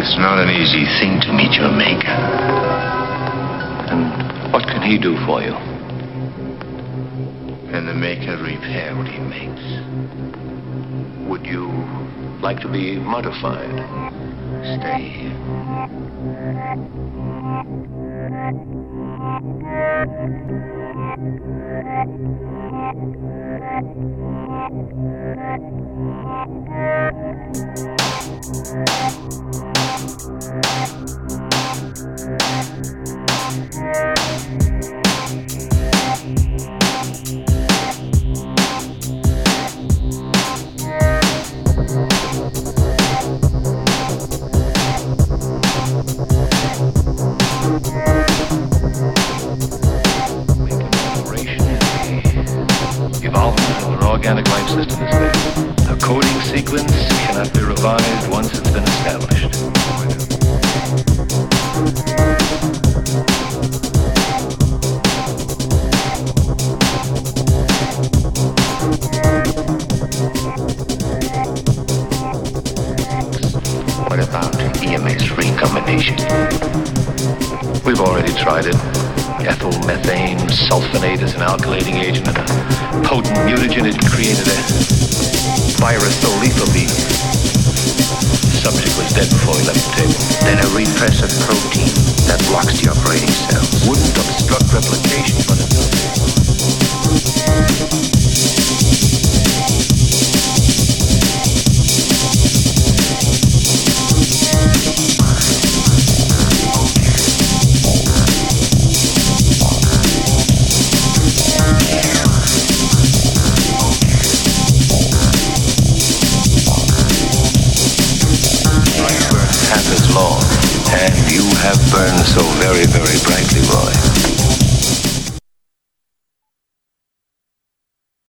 It's not an easy thing to meet your maker. And what can he do for you? Can the maker repair what he makes? Would you like to be modified? Stay here. Evolvement of an organic life system is made. A coding sequence cannot be revised once it's been established. What about EMA's recombination? We've already tried it. Ethyl methane sulfonate is an alkylating agent and a potent mutagen. It created a virus so lethal the subject was dead before he left the table. Then a repressor protein that blocks the operating cells. Wouldn't obstruct replication, but it half as long, and you have burned so very, very brightly, Roy.